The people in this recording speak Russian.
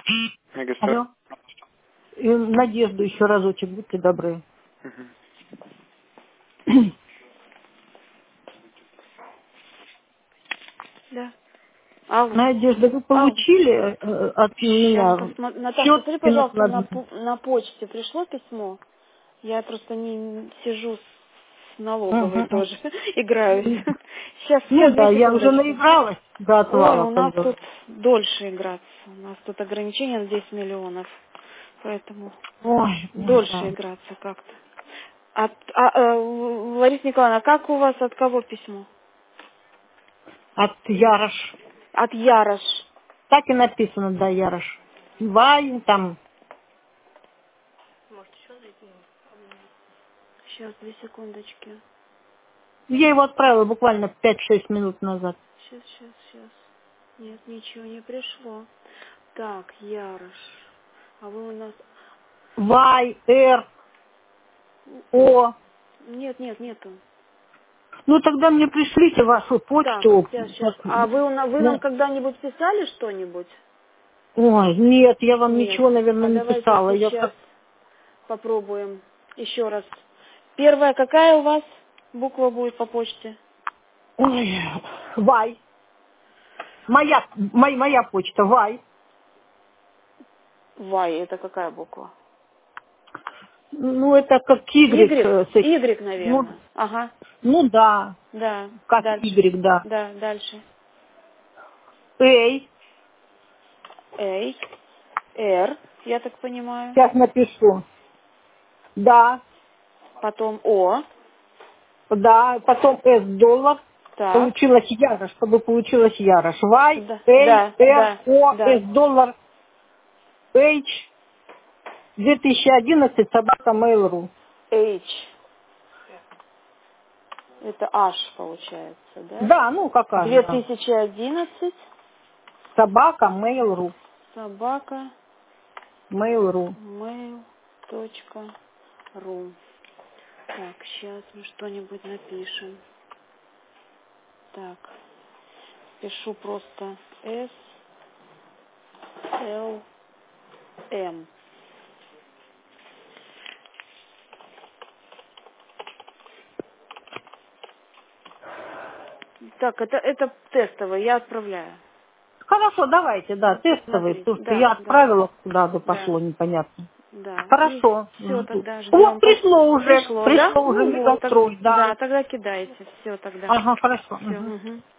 Мегастор. Алло. И Надежду еще разочек, будьте добры. Мгм. Да. Алло. Надежда, вы Алло. получили от Сейчас меня посмотрю. Наташ, счет посмотри, пожалуйста, финансовый? на почте пришло письмо. Я просто не сижу с налоговой Мгм. тоже. Играюсь. Сейчас, Ну сейчас, да, 2 я уже секундочки. наигралась до Ой, отвала, у как нас бы. тут дольше играться. У нас тут ограничение на 10 миллионов. Поэтому Ой, дольше боже. играться как-то. Лариса Николаевна, а как у вас, от кого письмо? От Ярош. От Ярош. Так и написано, да, Ярош. Вай, там. Сейчас, 2 секундочки. Я его отправила буквально 5-6 минут назад. Сейчас. Нет, ничего не пришло. Так, Ярош. А вы у нас... Вай, Р, О. Нету. Ну тогда мне пришлите вашу Так, почту. сейчас. А вы нам Ну, когда-нибудь писали что-нибудь? ой, нет, я вам Нет. ничего, наверное, А не давайте писала. Я сейчас как... попробуем еще раз. Первая какая у вас буква будет по почте? Ой, Вай. Моя почта, Вай. Вай, это какая буква? Ну, это как Y Y? с этим. Y, Ну, наверное. Ага, ну да, да. как Дальше. Y, да. Да, дальше. Эй, A, R, я так понимаю. сейчас напишу. Да, Потом О. да, потом S доллар. Так. Получилось Ярош, чтобы получилось Ярош. Y, Да, A, да, R, да, O, да. S доллар, H, 2011, собака Mail.ru. H. Это H получается, да? Да, ну какая, да. 2011. Собака Mail.ru. Собака. Mail.ru. Mail.ru. Так, сейчас мы что-нибудь напишем. Так, пишу просто S, L, M. Так, это тестовый, я отправляю. Хорошо, давайте, да, тестовый, Смотрите, потому что да, я да, отправила, куда бы да, пошло, непонятно. да. И Хорошо, все, жду. тогда О, ждем. пришло Пришло, да? уже Ну вот, мегастрой, да. да, тогда кидайте. Все тогда. Ага, хорошо. Все, Мгм. угу.